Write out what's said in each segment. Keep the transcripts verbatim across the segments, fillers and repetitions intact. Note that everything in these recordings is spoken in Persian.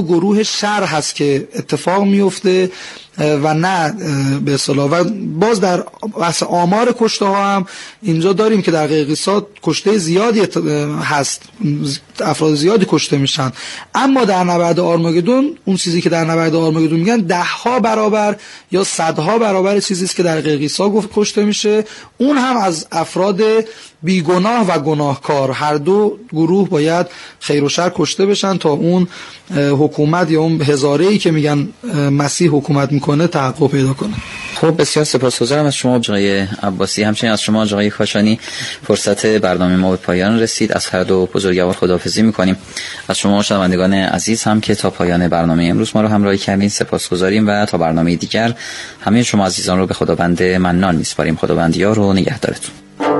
گروه شر هست که اتفاق میفته و نه به اصطلاح. و باز در بحث آمار کشته ها هم اینجا داریم که در قرقیزستان کشته زیادی هست، افراد زیادی کشته میشن، اما در نبرد آرماگدون اون چیزی که در نبرد آرماگدون میگن ده ها برابر یا صدها برابر چیزی است که در قرقیزستان گفت کشته میشه، اون هم از افراد بیگناه و گناهکار. هر دو گروه باید خیر و شر کشته بشن تا اون حکومت یا اون هزاره‌ای که میگن مسیح حکومت میکنه تحقق پیدا کنه. خب بسیار سپاسگزارم از شما آقای عباسی، همچنین از شما آقای کاشانی. فرصت برنامه ما به پایان رسید، از هر دو بزرگوار خداحافظی میکنیم. از شما شنوندگان عزیز هم که تا پایان برنامه امروز ما رو همراهی کردین سپاسگزاریم و تا برنامه دیگر همه شما عزیزان رو به خداوند منان میسپاریم. خداوند یار و نگهدارتون.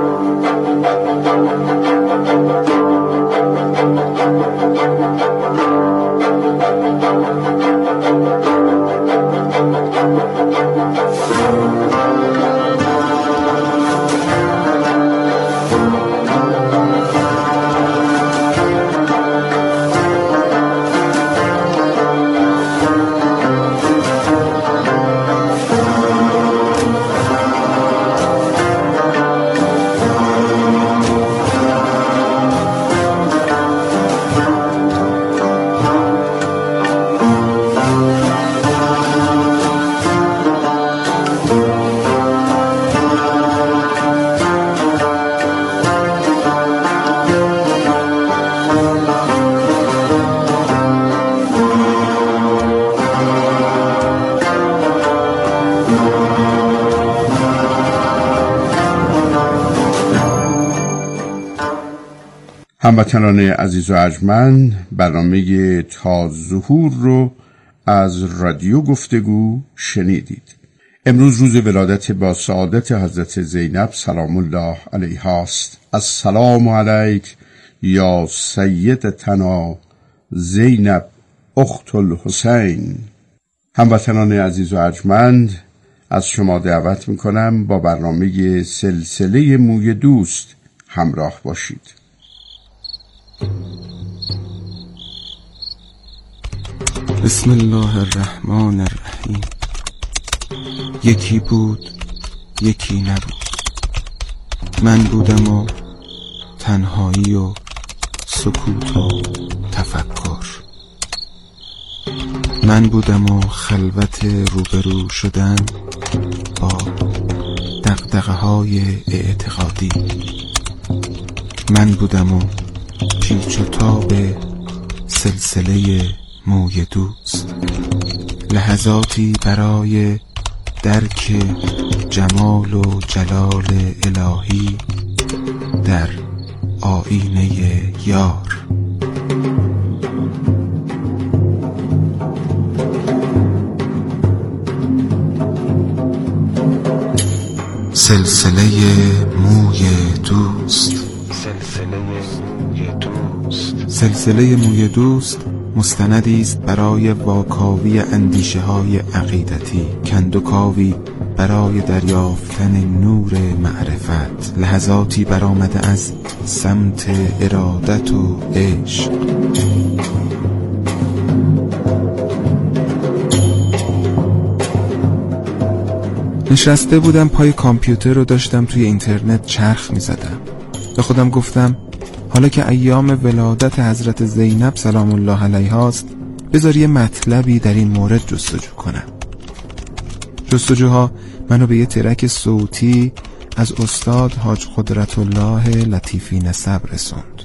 هموطنان عزیز و ارجمند، برنامه تا ظهور رو از رادیو گفتگو شنیدید. امروز روز ولادت با سعادت حضرت زینب سلام الله علیها است. السلام علیک یا سیدتنا زینب اخت الحسین. هموطنان عزیز و ارجمند، از شما دعوت میکنم با برنامه سلسله موی دوست همراه باشید. بسم الله الرحمن الرحیم. یکی بود یکی نبود، من بودم و تنهایی و سکوت و تفکر، من بودم و خلوت روبرو شدن با دغدغه های اعتقادی، من بودم و پیچ و تاب سلسله موی دوست، لحظاتی برای درک جمال و جلال الهی در آینه یار. سلسله موی دوست. سلسله موی دوست. سلسله موی دوست مستندی است برای واکاوی اندیشه های عقیدتی، کندوکاوی برای دریافتن نور معرفت، لحظاتی برآمده از سمت ارادت و عشق. نشسته بودم پای کامپیوتر رو داشتم توی اینترنت چرخ می زدم. به خودم گفتم حالا که ایام ولادت حضرت زینب سلام الله علیها است، بذار یه مطلبی در این مورد جستجو کنم. جستجوها منو به یه ترک صوتی از استاد حاج قدرت الله لطیفی نسب رسوند.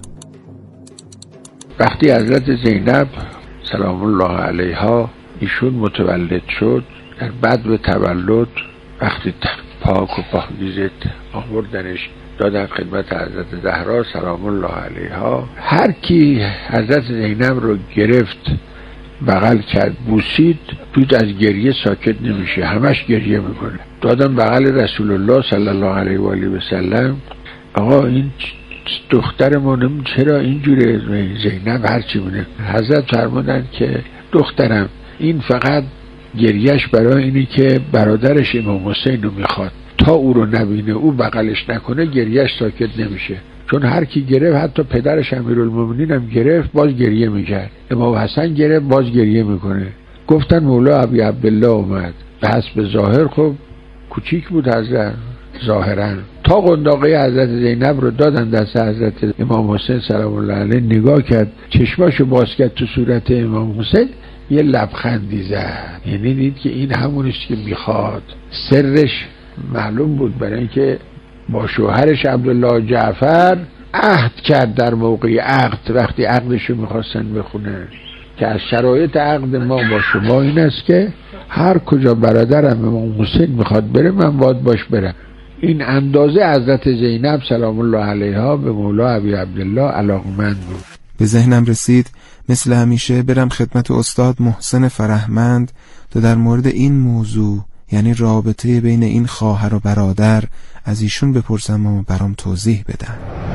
وقتی حضرت زینب سلام الله علیها ایشون متولد شد، در بدو تولد وقتی پاک و پاکیزه آوردنش دادن خدمت حضرت زهرا سلام الله علیها، هر کی حضرت زینب رو گرفت بغل کرد بوسید، توی از گریه ساکت نمیشه، همش گریه میکنه. دادن بغل رسول الله صلی الله علیه و آله و سلم، آقا این دخترمونم چرا اینجوره؟ زینب هرچی مونه. حضرت فرمودن که دخترم این فقط گریهش برای اینی که برادرش امام حسین رو میخواد، تا او رو نبینه او بغلش نکنه گریهش ساکت نمیشه. چون هر کی گرفت، حتی پدرش امیرالمومنین هم گرفت، باز گریه میکرد. امام حسن گرفت، باز گریه میکنه. گفتن مولا ابی عبدالله اومد. به حسب ظاهر خب کوچیک بود حضرت ظاهرا، تا قنداقه حضرت زینب رو دادن دست حضرت امام حسین سلام الله علیه، نگاه کرد، چشماشو باز کرد تو صورت امام حسین، یه لبخندی زد، یعنی دید که این همونیست که میخواد. سرش معلوم بود، برای اینکه با شوهرش عبدالله جعفر عهد کرد در موقع عقد، وقتی عقدشو میخواستن بخونه که از شرایط عقد ما با شما این است که هر کجا برادرم امام حسین میخواد بره من باید باش برم. این اندازه حضرت زینب سلام الله علیها به مولا ابی عبدالله علاقمند بود. به ذهنم رسید مثل همیشه برم خدمت استاد محسن فرهمند تا در مورد این موضوع، یعنی رابطه بین این خواهر و برادر، از ایشون بپرسم و برام توضیح بدن.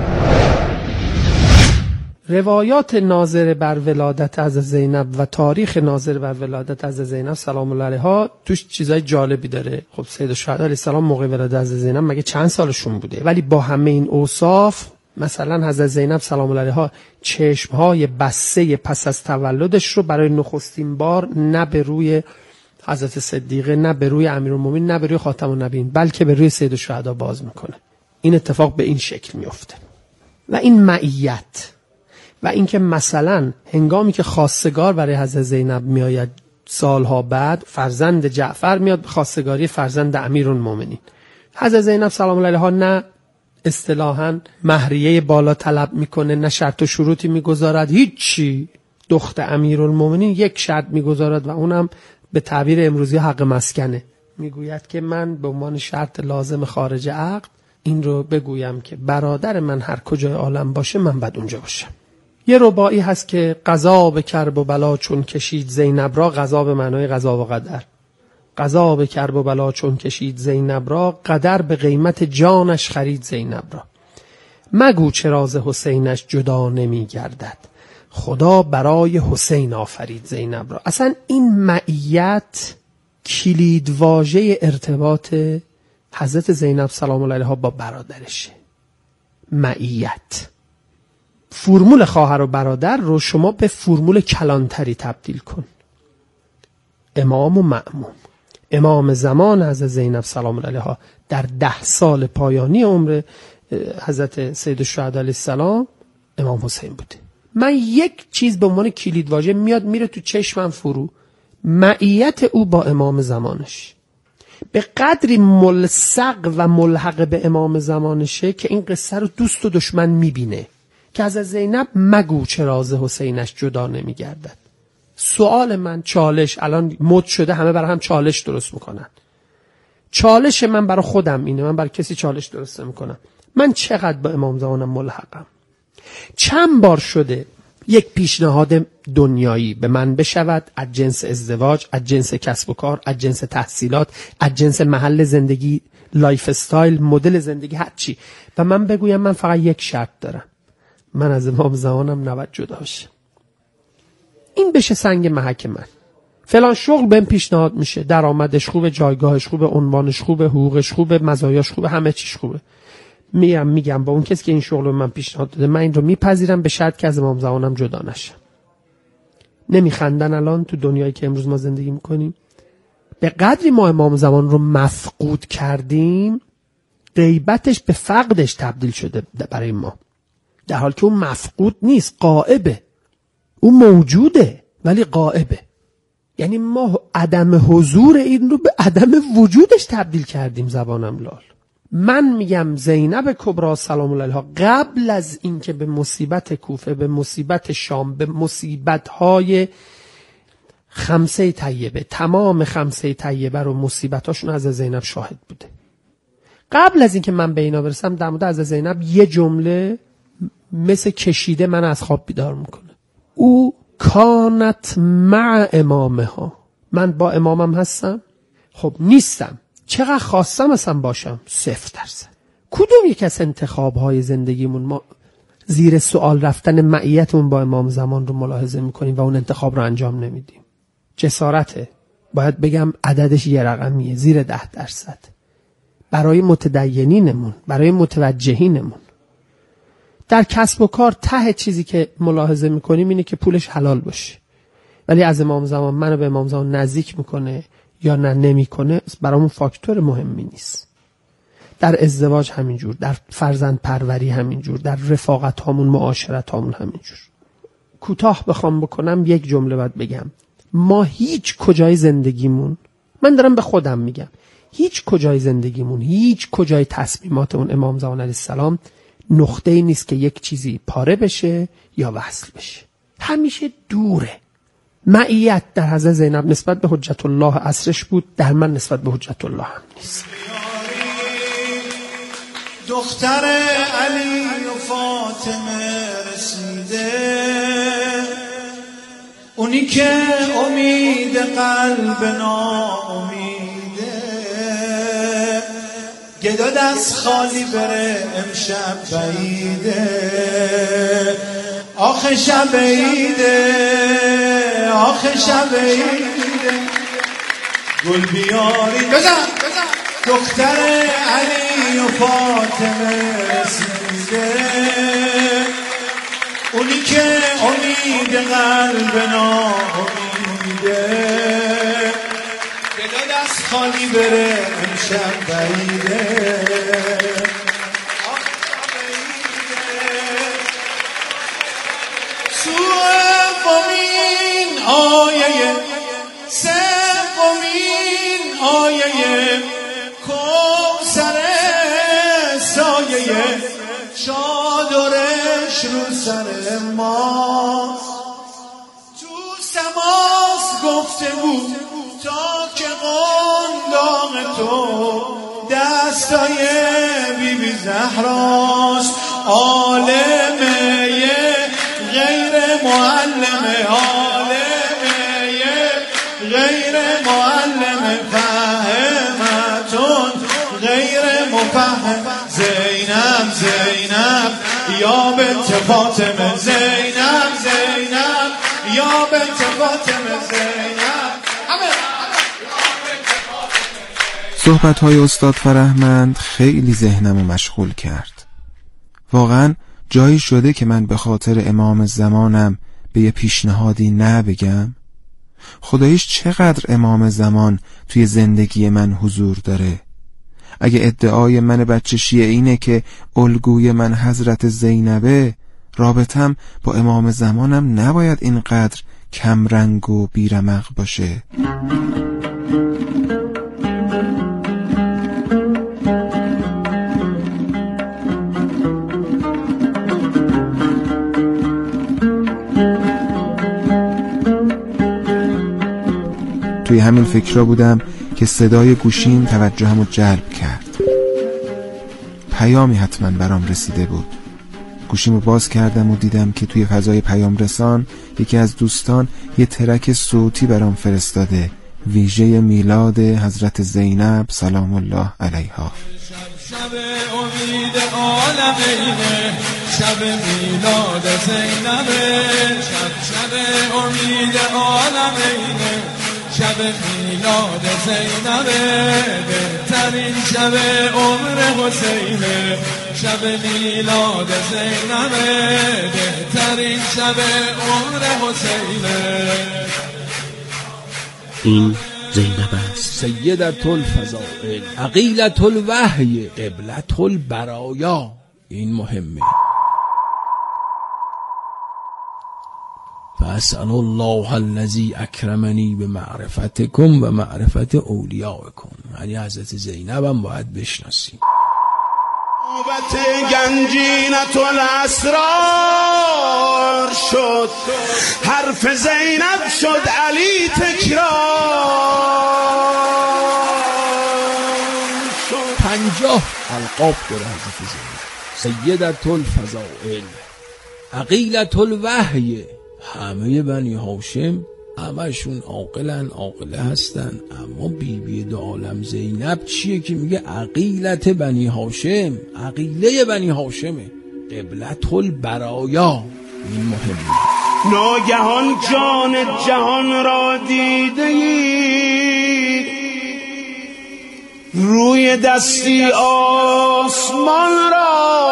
روایات ناظر بر ولادت از زینب و تاریخ ناظر بر ولادت از زینب سلام الله علیها توش چیزای جالبی داره. خب سید الشهدا علیه السلام موقع ولادت از زینب مگه چند سالشون بوده؟ ولی با همه این اوصاف، مثلا حضرت زینب سلام الله علیها چشمهای بسته پس از تولدش رو برای نخستین بار نه به روی حضرت صدیقه، نه به روی امیرالمومنین، نه به روی خاتم النبیین، بلکه به روی سید الشهدا باز میکنه. این اتفاق به این شکل میفته. و این معیت و اینکه مثلا هنگامی که خواستگار برای حضرت زینب میآید سالها بعد، فرزند جعفر میاد به خواستگاری فرزند امیرالمومنین، حضرت زینب سلام الله علیها نه اصطلاحاً مهریه بالا طلب میکنه، نه شرط و شروطی میگذارد، هیچی. دخت امیرالمومنین یک شرط میگذارد و اونم به تعبیر امروزی حق مسکنه. میگوید که من به عنوان شرط لازم خارج عقد این رو بگویم که برادر من هر کجای عالم باشه من باید اونجا باشم. یه رباعی هست که قضا به کرب و بلا چون کشید زینب را، قضا به معنای قضا و قدر، قضا به کرب و بلا چون کشید زینب را، قدر به قیمت جانش خرید زینب را. مگو چرا ز حسینش جدا نمی گردد، خدا برای حسین آفرید زینب را. اصلا این معیت کلید واژه ارتباط حضرت زینب سلام الله علیها با برادرشه. معیت. فرمول خواهر و برادر رو شما به فرمول کلانتری تبدیل کن. امام و مأموم. امام زمان حضرت زینب سلام الله علیها در ده سال پایانی عمر حضرت سید الشهدا علیه السلام امام حسین بوده. من یک چیز به عنوان کلید واژه میاد میره تو چشمم فرو، معیت او با امام زمانش. به قدری ملصق و ملحق به امام زمانشه که این قصه رو دوست و دشمن میبینه که از زینب مگو چرا ز حسینش جدا نمیگردد. سوال من، چالش، الان مد شده همه برای هم چالش درست میکنن. چالش من برای خودم اینه، من برای کسی چالش درست نمیکنم. من چقدر با امام زمانم ملحقم؟ چند بار شده یک پیشنهاد دنیایی به من بشود از جنس ازدواج، از جنس کسب و کار، از جنس تحصیلات، از جنس محل زندگی، لایف استایل، مدل زندگی، هر چی، و من بگویم من فقط یک شرط دارم، من از امام زمانم نباید جدا بشم. این بشه سنگ محک من. فلان شغل بهم پیشنهاد میشه، درآمدش خوبه، جایگاهش خوبه، عنوانش خوبه، حقوقش خوبه، مزایاش خوبه، همه چیش خوبه. میگم میگم با اون کسی که این شغل رو من پیشنهاد داده من این رو میپذیرم به شرط که از امام زمانم جدا نشم. نمیخندن الان تو دنیایی که امروز ما زندگی میکنیم؟ به قدری ما امام زمان رو مفقود کردیم غیبتش به فقدش تبدیل شده برای ما، در حالی که اون مفقود نیست، غائبه. اون موجوده ولی غائبه. یعنی ما عدم حضور این رو به عدم وجودش تبدیل کردیم. زبانم لال. من میگم زینب کبری سلام الله علیها قبل از اینکه به مصیبت کوفه، به مصیبت شام، به مصیبت‌های خمسه طیبه، تمام خمسه طیبه رو مصیبتاشون از زینب شاهد بوده. قبل از اینکه من به اینا برسم در مورد از زینب یه جمله مثل کشیده من از خواب بیدار میکنه. او کانت مع امامها، من با امامم هستم؟ خب نیستم. چقدر خواستم اصلا باشم؟ صفر درصد. کدوم یک از انتخابهای زندگیمون ما زیر سوال رفتن معیتمون با امام زمان رو ملاحظه میکنیم و اون انتخاب رو انجام نمیدیم؟ جسارته. باید بگم عددش یه رقمیه، زیر ده درصد. برای متدینینمون، برای متوجهینمون. در کسب و کار ته چیزی که ملاحظه میکنیم اینه که پولش حلال باشه، ولی از امام زمان منو به امام زمان نزدیک میکنه یا نه نمیکنه برامون فاکتور مهمی نیست. در ازدواج همینجور، در فرزند پروری همینجور، در رفاقت هامون، معاشرت هامون همینجور. کوتاه بخوام بکنم یک جمله باید بگم، ما هیچ کجای زندگیمون، من دارم به خودم میگم، هیچ کجای زندگیمون، هیچ کجای تصمیماتمون امام زمان علیه السلام نقطه‌ای نیست که یک چیزی پاره بشه یا وصل بشه، همیشه دوره. معیت در حضرت زینب نسبت به حجت الله عصرش بود، در من نسبت به حجت الله هم نیست. دختر علی و فاطمه رسیده، اونی که امید قلب ناامیده، گدا دست خالی بره امشب بعیده، آخه شب عیده، آخه شب عیده، گل بیاری بزن دختر علی و فاطمه رسیده، اونی که امید قلب ناامیده، گدا دست خالی بره امشب بعیده، سومین آیه سومین آیه کوثر سایه چادرش رو سر ما، تو سماس گفته بود تا که قنداق تو دستای بی بی زهراست، عالمه غیر معلمه، عالمه غیر معلمه، فهمتون غیر مفهم، زینب زینب یا بنت فاطمه، زینب زینب یا بنت فاطمه، زینب. صحبت‌های استاد فرهمند خیلی ذهنمو مشغول کرد. واقعاً جایی شده که من به خاطر امام زمانم به یه پیشنهادی نه بگم؟ خداییش چقدر امام زمان توی زندگی من حضور داره. اگه ادعای من بچه شیعه اینه که الگوی من حضرت زینبه، رابطم با امام زمانم نباید اینقدر کمرنگ و بیرمق باشه. توی همین فکرها بودم که صدای گوشیم توجهمو جلب کرد. پیامی حتما برام رسیده بود. گوشیمو باز کردم و دیدم که توی فضای پیام رسان یکی از دوستان یه ترک صوتی برام فرستاده، ویژه میلاد حضرت زینب سلام الله علیها. شب امید عالمینه، شب میلاد زینبه، شب شب امید عالمینه، شب میلاد زینبه، بهترین شب عمر حسینه، شب میلاد زینبه، بهترین شب عمر حسینه. این زینب است، سیدت الفضائل، عقیلت الوحی، قبلت البرایا. این مهمه. فاسأل الله الذی اکرمنی به معرفتکم و معرفت اولیاءکم. یعنی حضرت زینبم باید بشناسیم. نوبت گنجینت الاسرار شد، حرف زینب شد علی تکرار شد. پنجاه القاب داره حضرت زینب. سیدت الفضائل، عقیلت الوحی. همه بنی هاشم همشون عاقلن، عاقله هستن، اما بیبی بی دو عالم زینب چیه که میگه عقیلت بنی هاشم، عقیله بنی هاشمه، قبلت البرایا. این مهمه. ناگهان جان جهان را دیده ای، روی دستی آسمان را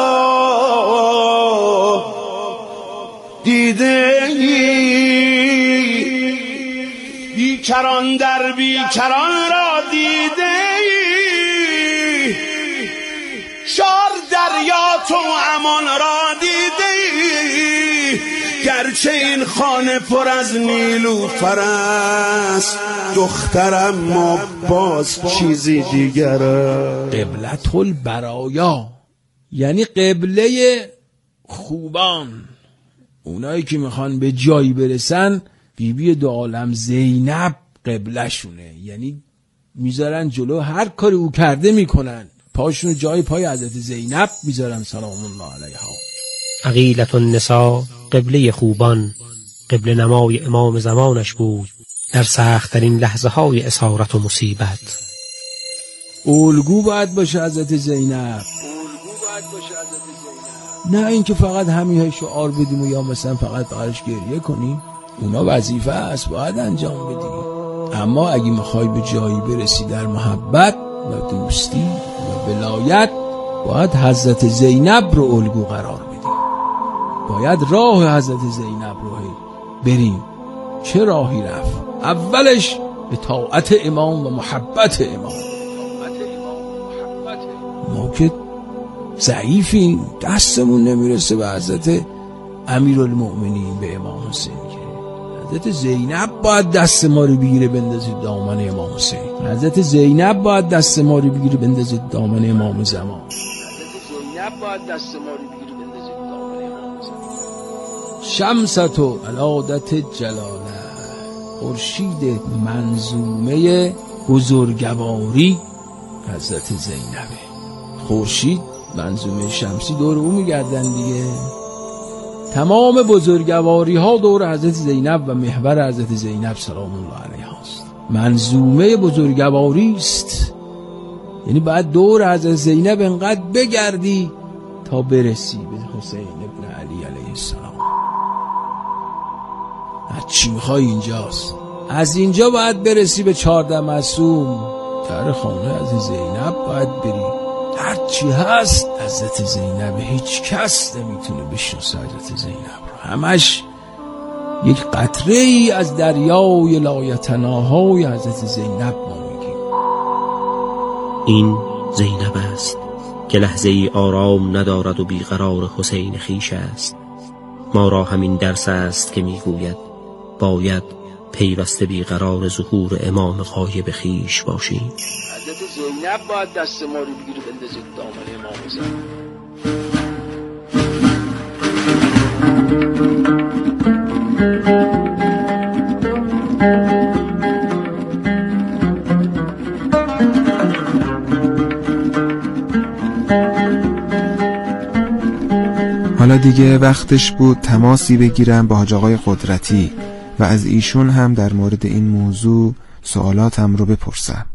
دیده بیکران در بیکران را دیده شار دریا تو امان را دیده گرچه این خانه پر از نیلوفر است دخترم ما باز چیزی دیگر است. قبلة البرایا یعنی قبله خوبان، اونایی که میخوان به جایی برسن بیبی دو عالم زینب قبله شونه، یعنی میذارن جلو هر کاری او کرده میکنن، پاشونو جای پای حضرت زینب میذارن سلام الله علیها. عقیلة النساء قبله خوبان، قبله نمای امام زمانش بود در سخت‌ترین لحظه های اسارت و مصیبت. الگو باید باشه حضرت زینب، نه اینکه فقط همیشه شعار بدیم و یا مثلا فقط بغرش گریه کنیم، اونا وظیفه است باید انجام بدیم. اما اگه میخوای به جایی برسی در محبت و دوستی و ولایت باید حضرت زینب رو الگو قرار بدیم، باید راه حضرت زینب رو بریم. چه راهی رفت؟ اولش اطاعت امام و محبت امام. ما که ضعیفیم، دستمون نمیرسه به حضرت امیرالمؤمنین به امام حسین، که حضرت زینب باید دست ما رو بگیره بندازید دامن امام حسین، حضرت زینب باید دست ما رو بگیره بندازید دامن امام زمان، حضرت زینب باید دست ما رو بگیره بندازید دامن امام زمان. شمسة علادت جلاله، خورشید منظومه بزرگواری حضرت زینبه. خورشید منظومه شمسی دور او میگردن دیگه، تمام بزرگواری ها دور حضرت زینب و محور حضرت زینب سلام الله علیها است. منظومه بزرگواری است، یعنی باید دور حضرت زینب انقدر بگردی تا برسی به حسین ابن علی علیه السلام. چی میخوای اینجاست؟ از اینجا باید برسی به چهارده معصوم، در خانه حضرت زینب باید بری. هر چی هست حضرت زینب، هیچ کس نمیتونه بشناسه حضرت زینب رو، همش یک قطره ای از دریای لایتناهای حضرت زینب ما میگیم. این زینب است که لحظه ای آرام ندارد و بیقرار حسین خیش است. ما را همین درس است که میگوید باید پیوسته بیقرار ظهور امام غایب خیش باشیم. حضرت زینب باید دست ما رو بگیره بندازید دامن امام زمان. حالا دیگه وقتش بود تماسی بگیرم با حاج آقای قدرتی و از ایشون هم در مورد این موضوع سوالاتم رو بپرسم.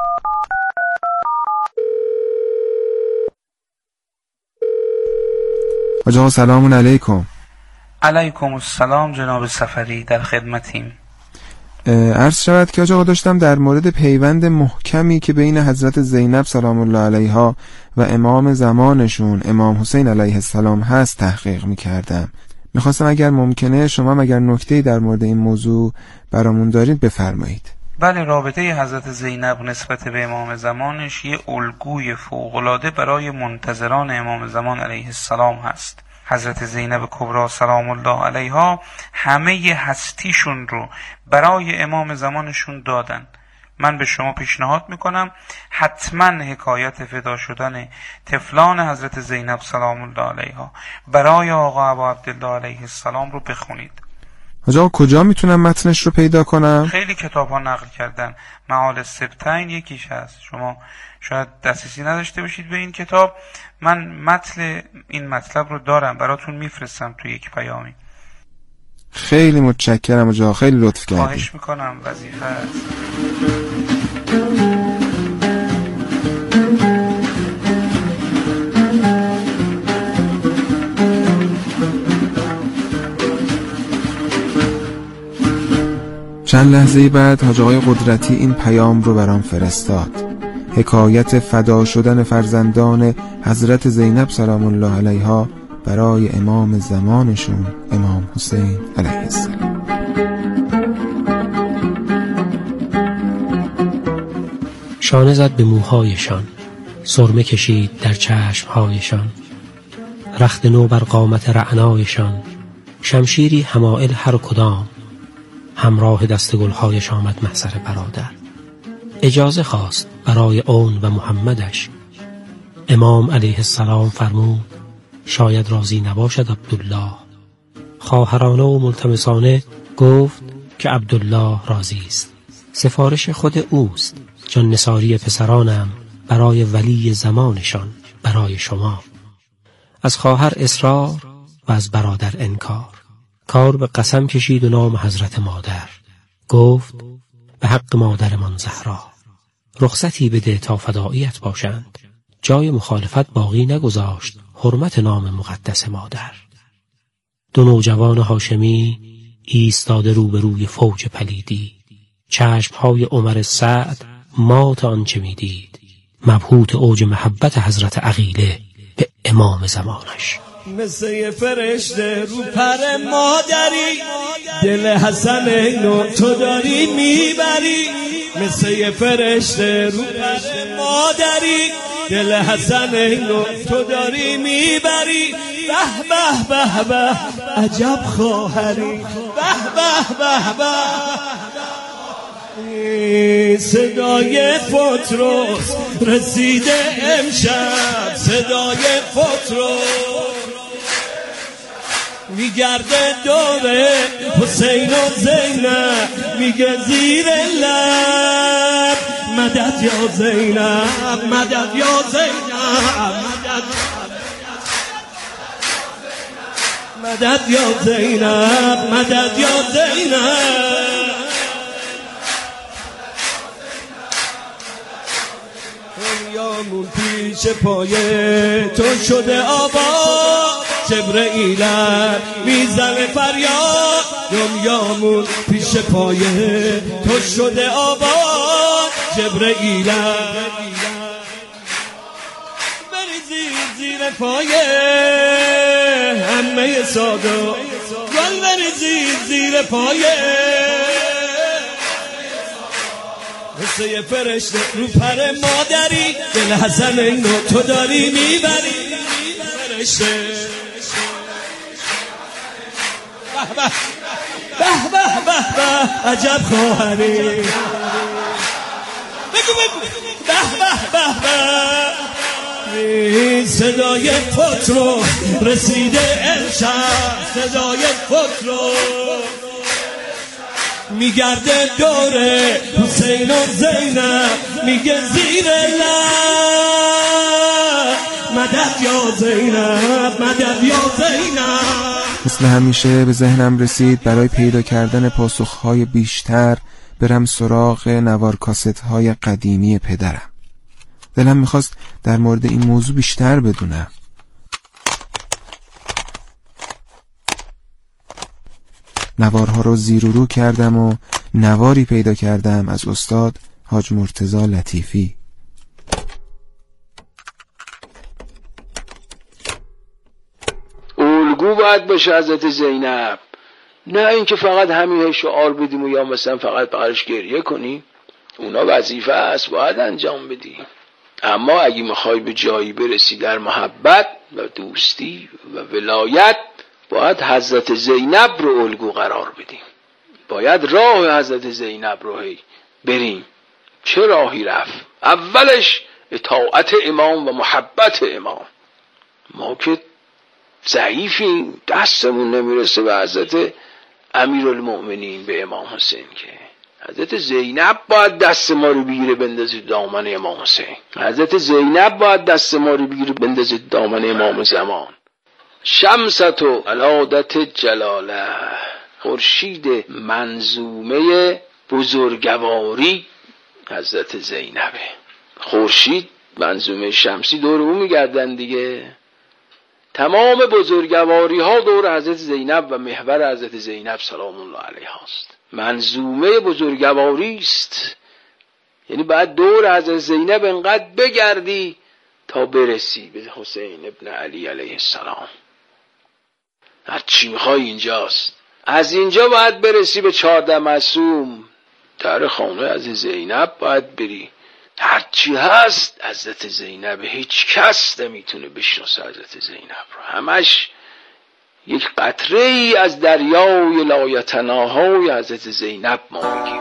حاج آقا سلام علیکم. علیکم السلام جناب سفری، در خدمتیم. عرض شود که حاج آقا داشتم در مورد پیوند محکمی که بین حضرت زینب سلام الله علیها و امام زمانشون امام حسین علیه السلام هست تحقیق میکردم. میخواستم اگر ممکنه شما اگر نکته‌ای در مورد این موضوع برامون دارید بفرمایید. بله، رابطه حضرت زینب نسبت به امام زمانش یه الگوی فوق‌العاده برای منتظران امام زمان علیه السلام هست. حضرت زینب کبری سلام الله علیها همه هستیشون رو برای امام زمانشون دادن. من به شما پیشنهاد میکنم حتما حکایت فدا شدن طفلان حضرت زینب سلام الله علیها برای آقا ابا عبدالله علیه السلام رو بخونید. حاج آقا کجا میتونم متنش رو پیدا کنم؟ خیلی کتاب ها نقل کردن، معال السبتین یکیش هست. شما شاید دسترسی نداشته باشید به این کتاب، من متن این مطلب رو دارم براتون میفرستم توی یک پیامی. خیلی متشکرم حاج آقا، خیلی لطف کردید. خواهش میکنم، وظیفه است. چند لحظه بعد حاج آقای قدرتی این پیام رو برام فرستاد. حکایت فدا شدن فرزندان حضرت زینب سلام الله علیها برای امام زمانشون امام حسین علیه السلام. شانه زد به موهایشان، سرمه کشید در چشمهایشان، رخت نو بر قامت رعنایشان، شمشیری حمائل هر کدام، همراه دست گلهایش آمد محضر برادر. اجازه خواست برای اون و محمدش. امام علیه السلام فرمود شاید راضی نباشد عبدالله. خواهرانه و ملتمسانه گفت که عبدالله راضی است، سفارش خود اوست، جان نثاری پسرانم برای ولی زمانشان، برای شما. از خواهر اصرار و از برادر انکار، کار به قسم کشید و نام حضرت مادر. گفت به حق مادرمان زهرا رخصتی بده تا فداییت باشند. جای مخالفت باقی نگذاشت حرمت نام مقدس مادر. دو نوجوان هاشمی ایستاده روبروی فوج پلیدی، چشمهای عمر سعد مات آنچه میدید، مبهوت اوج محبت حضرت عقیله به امام زمانش. مثل یه فرشته رو پر مادری، دل حسن اینو تو داری میبری. مثل یه فرشته رو پر مادری، دل حسن اینو تو داری میبری. به به به به عجب خواهری، به به به به. صدای پتروس رسیده امشب، صدای پتروس میگرده دوره حسین و زینب، میگه زیر لب مدد یا زینب، مدد یا زینب، مدد یا زینب، مدد یا زینب. دنیامون پیش پای تو شده آباد، جبرئیل میزنه فریاد. دنیامون پیش پای تو شده آباد، جبرئیل بریزی زیر پای همه سادا، گل بریزی زیر پای مثل یه فرشته رو پر مادری، دل حسن اینو تو داری میبری. فرشته به به به به به به عجب خواهری، بگو بگو به به به به. صدای پترو رسیده امشب، صدای پترو میگرده دوره حسین و زینب، میگه زیر لب مدد یا زینب، مدد یا زینب. مثل همیشه به ذهنم رسید برای پیدا کردن پاسخهای بیشتر برم سراغ نوار کاست های قدیمی پدرم. دلم میخواست در مورد این موضوع بیشتر بدونم. نوارها رو زیر و رو کردم و نواری پیدا کردم از استاد حاج مرتضی لطیفی. الگو باید باشه حضرت زینب، نه اینکه فقط همین شعار بدیم و یا مثلا فقط بغرش گریه کنیم. اونا وظیفه است باید انجام بدیم، اما اگه میخوای به جایی برسی در محبت و دوستی و ولایت، باید حضرت زینب رو الگو قرار بدیم، باید راه حضرت زینب رو بریم. چه راهی رفت؟ اولش اطاعت امام و محبت امام. ما که ضعیفیم، دستمون نمیرسه به حضرت امیرالمؤمنین به امام حسین، که حضرت زینب باید دست ما رو بگیره بندازید دامن امام حسین. حضرت زینب باید دست ما رو بگیره بندازید دامن امام زمان. شمستو علادت جلاله، خورشید منظومه بزرگواری حضرت زینبه. خورشید منظومه شمسی دور او میگردن دیگه. تمام بزرگواری ها دور حضرت زینب و محور حضرت زینب سلام الله علیها است. منظومه بزرگواری است یعنی باید دور حضرت زینب انقدر بگردی تا برسی به حسین ابن علی علیه السلام. هر چی میخوای اینجاست. از اینجا باید برسی به چهارده معصوم، در خانه از زینب باید بری. هر چی هست حضرت زینب، هیچ کس نمیتونه بشناسه حضرت زینب رو. همش یک قطره ای از دریای لایتناهای حضرت زینب ما میگیم.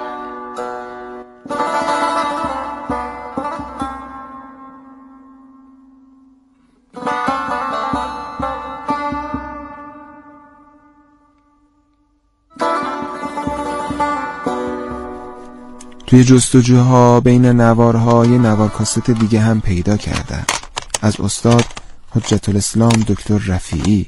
توی جستجوها بین نوارهای نوار کاست دیگه هم پیدا کردم، از استاد حجت الاسلام دکتر رفیعی.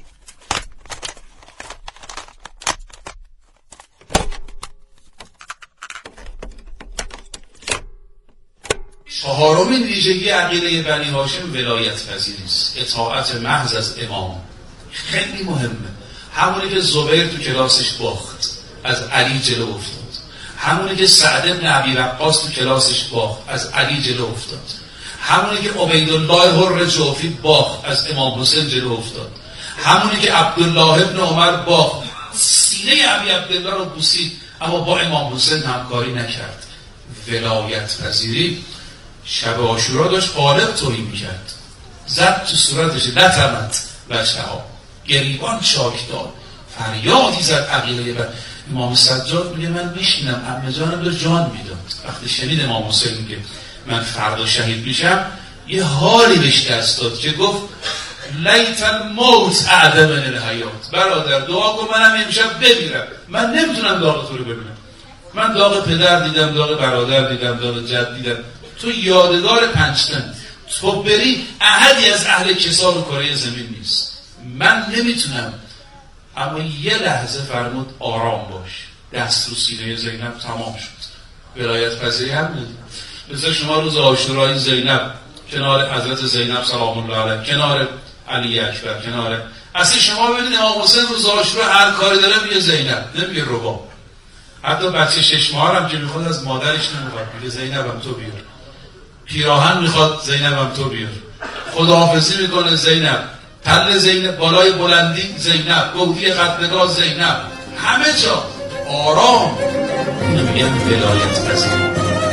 چهارمین ویژگی عقیده بنی هاشم ولایت پذیری است، اطاعت محض از امام. خیلی مهمه. همونی که زبیر تو کلاسش باخت از علی جلو افتاد، همونی که سعد بن ابی وقاص تو کلاسش باخت از علی جلو افتاد، همونی که عبیدالله حر جوفی باخت از امام حسین جلو افتاد، همونی که عبدالله ابن عمر باخت سینه ابی عبدالله رو بوسید اما با امام حسین همکاری نکرد. ولایت پذیری. شب عاشورا داشت قالب توهی میکرد، زد تو صورتش لطمت وجهها، گریبان چاک داد، فریادی زد. عقیله بر امام سجاد میگه من میشینم عمه جانم داشت جان میداد. وقتی شنید امام حسین میگه من فردا شهید میشم، یه حالی بهش دست داد که گفت لیت الموت اعدم من الحیات. برادر دعا کن منم امشب بمیرم، من نمیتونم داغ تو رو ببینم. من داغ پدر دیدم، داغ برادر دیدم، داغ جد دیدم. تو یادگار پنجتن، تو بری احدی از اهل کسار و کره زمین نیست. من نمیتونم. اما یه لحظه فرمود آرام باش. دست رو سینه زینب تمام شد. ولایت پذیری هم ندید. مثل شما روز عاشورای زینب کنار حضرت زینب سلام الله علیها، کنار علی اکبر، کنار اصلا شما ببینید امام حسین روز عاشورا هر کاری داره میگه زینب، نمیگه رباب. حتی بچه شش ماه هم که میخواد از مادرش نمیخواد، میگه زینبم تو بیار. پیراهن میخواد، زینبم تو بیار. خداحافظی میکنه، زینب. تل زینب، بالای بلندی زینب، گودی خطنگاه زینب، همه جا آرام. اینو میگن ولایت پذیری.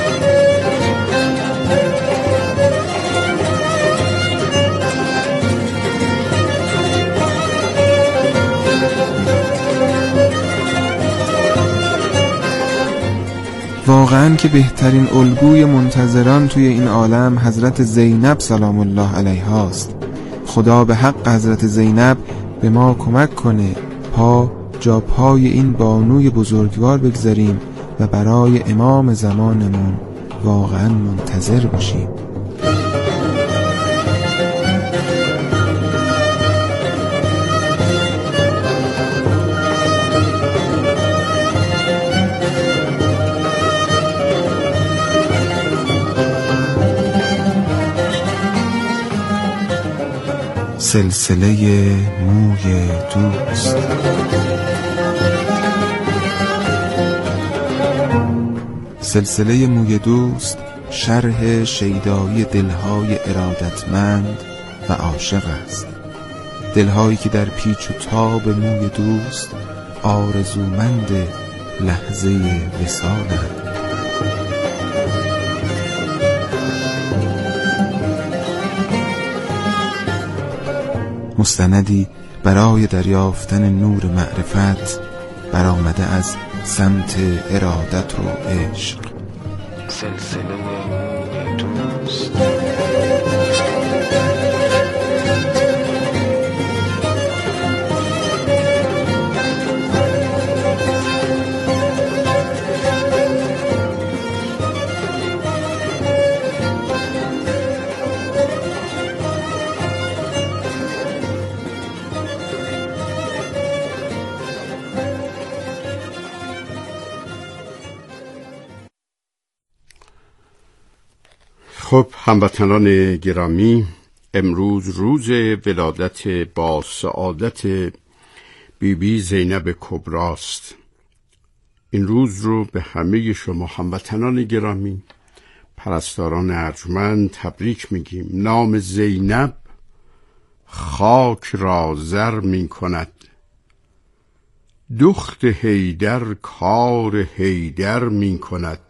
واقعاً که بهترین الگوی منتظران توی این عالم حضرت زینب سلام الله علیها است. خدا به حق حضرت زینب به ما کمک کنه پا جا پای این بانوی بزرگوار بگذاریم و برای امام زمانمون واقعاً منتظر باشیم. سلسله موی دوست. سلسله موی دوست شرح شیدایی دلهای ارادتمند و عاشق است. دلهایی که در پیچ و تاب موی دوست آرزومند لحظه وصالند. مستندی برای دریافتن نور معرفت برآمده از سمت ارادت و عشق. سلسله موی دوست. خب هموطنان گرامی، امروز روز ولادت با سعادت بی بی زینب کبراست. این روز رو به همه شما هموطنان گرامی پرستاران ارجمند تبریک میگیم. نام زینب خاک را زر می کند، دخت حیدر کار حیدر می کند.